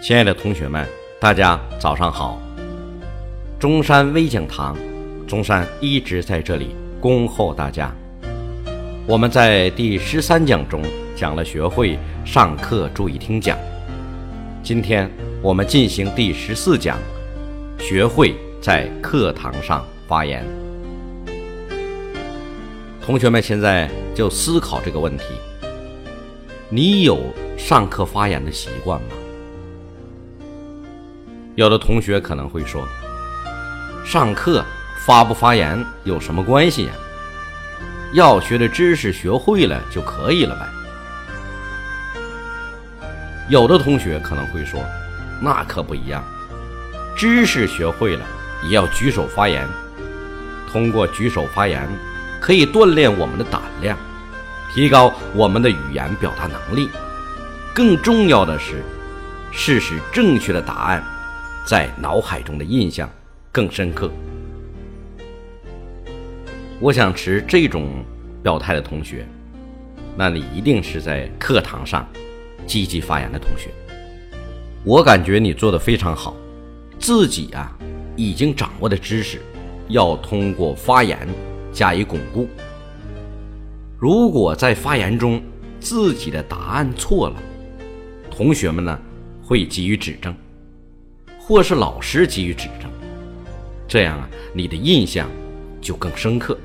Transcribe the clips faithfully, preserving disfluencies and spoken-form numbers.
亲爱的同学们，大家早上好。中山微讲堂，中山一直在这里恭候大家。我们在第十三讲中讲了学会上课注意听讲，今天我们进行第十四讲，学会在课堂上发言。同学们现在就思考这个问题，你有上课发言的习惯吗？有的同学可能会说，上课发不发言有什么关系呀？要学的知识学会了就可以了呗。有的同学可能会说，那可不一样，知识学会了也要举手发言，通过举手发言可以锻炼我们的胆量，提高我们的语言表达能力，更重要的是是使正确的答案在脑海中的印象更深刻。我想持这种表态的同学，那你一定是在课堂上积极发言的同学。我感觉你做得非常好，自己啊已经掌握的知识要通过发言加以巩固。如果在发言中自己的答案错了，同学们呢会给予指正，或是老师给予指正，这样啊你的印象就更深刻。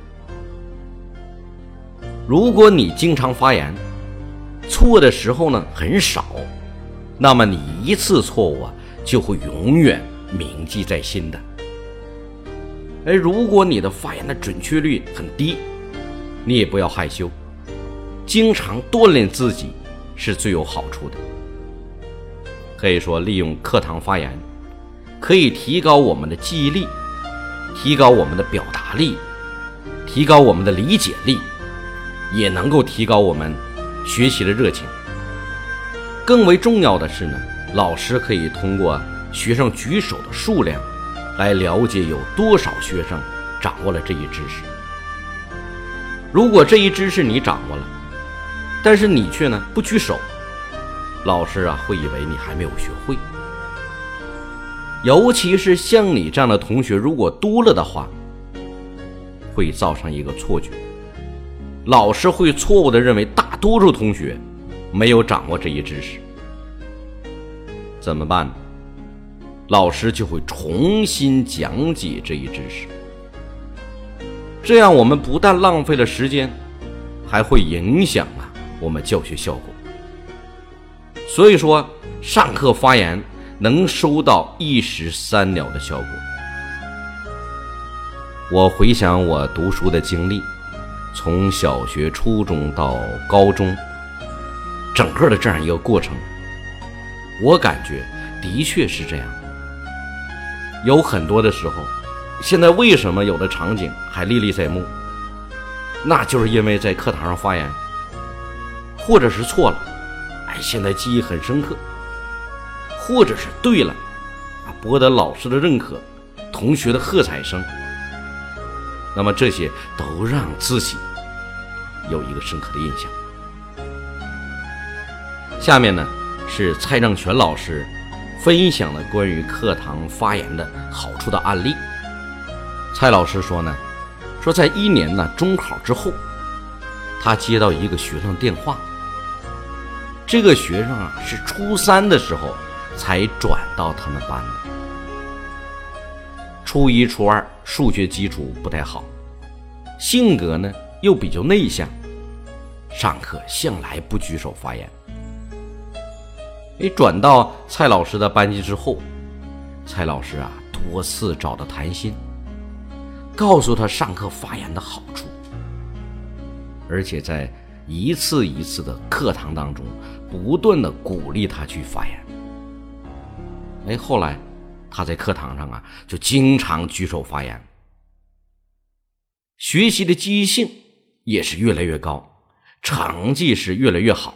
如果你经常发言，错的时候呢很少，那么你一次错误啊就会永远铭记在心的。而如果你的发言的准确率很低，你也不要害羞，经常锻炼自己是最有好处的。可以说利用课堂发言可以提高我们的记忆力，提高我们的表达力，提高我们的理解力，也能够提高我们学习的热情。更为重要的是呢，老师可以通过学生举手的数量来了解有多少学生掌握了这一知识。如果这一知识你掌握了，但是你却呢不举手，老师啊会以为你还没有学会。尤其是像你这样的同学如果多了的话，会造成一个错觉，老师会错误地认为大多数同学没有掌握这一知识。怎么办呢？老师就会重新讲解这一知识，这样我们不但浪费了时间，还会影响啊我们教学效果。所以说上课发言能收到一石三鸟的效果。我回想我读书的经历，从小学初中到高中，整个的这样一个过程，我感觉的确是这样。有很多的时候，现在为什么有的场景还历历在目，那就是因为在课堂上发言或者是错了，哎，现在记忆很深刻，或者是对了，博得老师的认可，同学的喝彩声，那么这些都让自己有一个深刻的印象。下面呢是蔡正全老师分享了关于课堂发言的好处的案例。蔡老师说呢，说在一年呢中考之后，他接到一个学生的电话，这个学生啊是初三的时候才转到他们班的，初一初二数学基础不太好，性格呢又比较内向，上课向来不举手发言。转到蔡老师的班级之后，蔡老师啊多次找他谈心，告诉他上课发言的好处，而且在一次一次的课堂当中不断的鼓励他去发言。哎，后来他在课堂上啊就经常举手发言，学习的积极性也是越来越高，成绩是越来越好。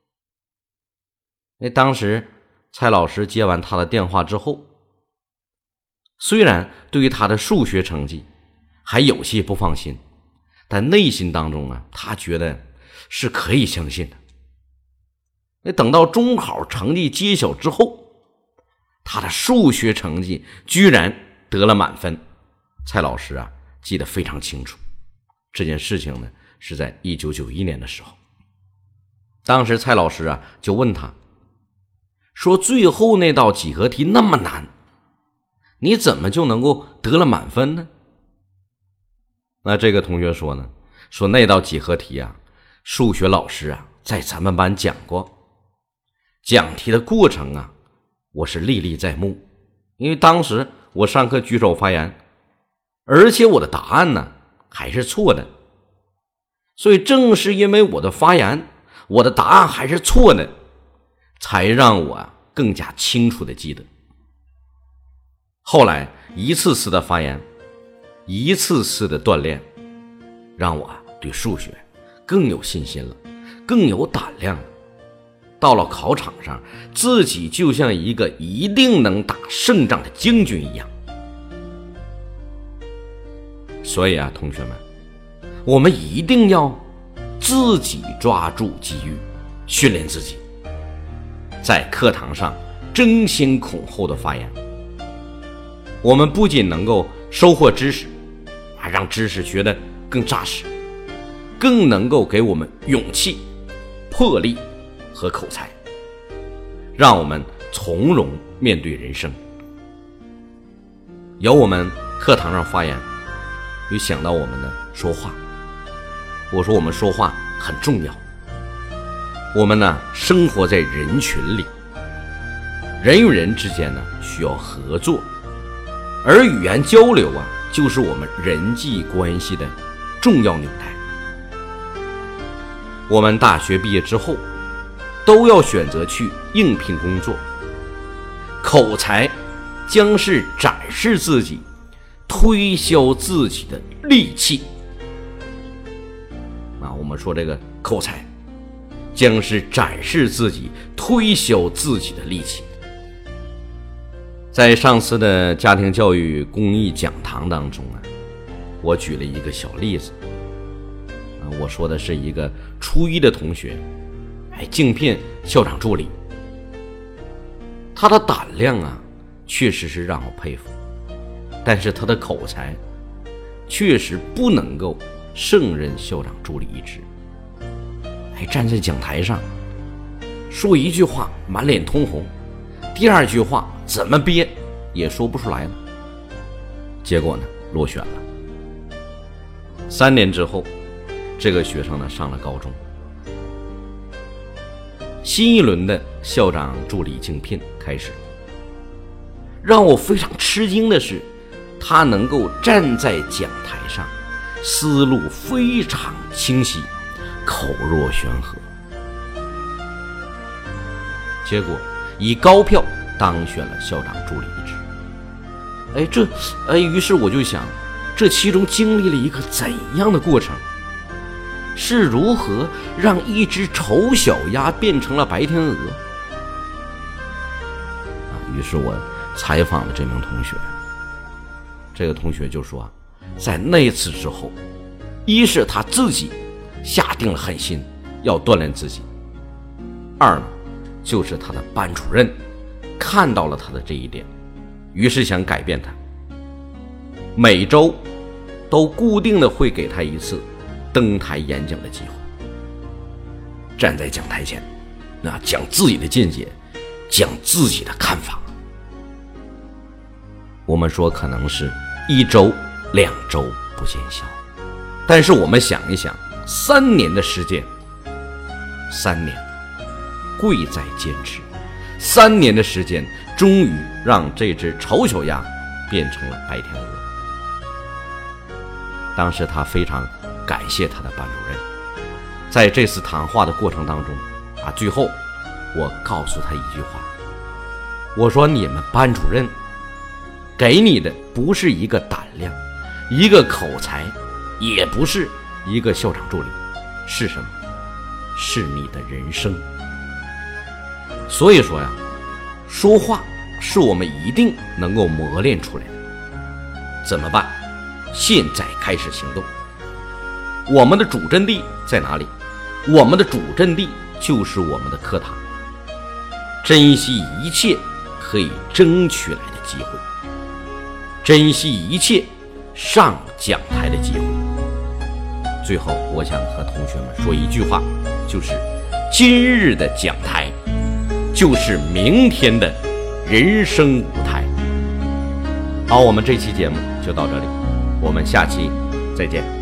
哎，当时蔡老师接完他的电话之后，虽然对于他的数学成绩还有些不放心，但内心当中啊他觉得是可以相信的。那等到中考成绩揭晓之后， 他的数学成绩居然得了满分。蔡老师啊记得非常清楚，这件事情呢是在一九九一年的时候。当时蔡老师啊就问他说，最后那道几何题那么难，你怎么就能够得了满分呢？那这个同学说呢，说那道几何题啊，数学老师啊在咱们班讲过，讲题的过程啊我是历历在目，因为当时我上课举手发言，而且我的答案呢还是错的，所以正是因为我的发言，我的答案还是错的，才让我啊更加清楚的记得。后来一次次的发言，一次次的锻炼，让我啊对数学更有信心了，更有胆量了。到了考场上，自己就像一个一定能打胜仗的将军一样。所以啊，同学们，我们一定要自己抓住机遇，训练自己，在课堂上争先恐后的发言。我们不仅能够收获知识，啊，让知识学得更扎实，更能够给我们勇气、魄力和口才，让我们从容面对人生。有我们课堂上发言，就想到我们的说话。我说我们说话很重要，我们呢生活在人群里，人与人之间呢需要合作，而语言交流啊就是我们人际关系的重要纽带。我们大学毕业之后都要选择去应聘工作，口才将是展示自己、推销自己的利器。啊，我们说这个口才将是展示自己、推销自己的利器。在上次的家庭教育公益讲堂当中啊，我举了一个小例子。啊，我说的是一个初一的同学，哎，竞聘校长助理。他的胆量啊，确实是让我佩服，但是他的口才确实不能够胜任校长助理一职。还站在讲台上说一句话满脸通红，第二句话怎么憋也说不出来了，结果呢落选了。三年之后，这个学生呢上了高中，新一轮的校长助理竞聘开始。让我非常吃惊的是，他能够站在讲台上，思路非常清晰，口若悬河，结果以高票当选了校长助理一职。哎，这哎，于是我就想，这其中经历了一个怎样的过程？是如何让一只丑小鸭变成了白天鹅？啊，于是我采访了这名同学，这个同学就说，在那次之后，一是他自己下定了狠心要锻炼自己，二呢就是他的班主任看到了他的这一点，于是想改变他，每周都固定的会给他一次登台演讲的机会，站在讲台前，那讲自己的见解，讲自己的看法。我们说可能是一周两周不见效，但是我们想一想，三年的时间，三年贵在坚持，三年的时间终于让这只丑小鸭变成了白天鹅。当时他非常感谢他的班主任。在这次谈话的过程当中啊，最后我告诉他一句话，我说你们班主任给你的不是一个胆量，一个口才，也不是一个校长助理，是什么？是你的人生。所以说呀，说话是我们一定能够磨练出来的。怎么办？现在开始行动。我们的主阵地在哪里？我们的主阵地就是我们的课堂。珍惜一切可以争取来的机会，珍惜一切上讲台的机会。最后，我想和同学们说一句话，就是今日的讲台就是明天的人生舞台。好，我们这期节目就到这里，我们下期再见。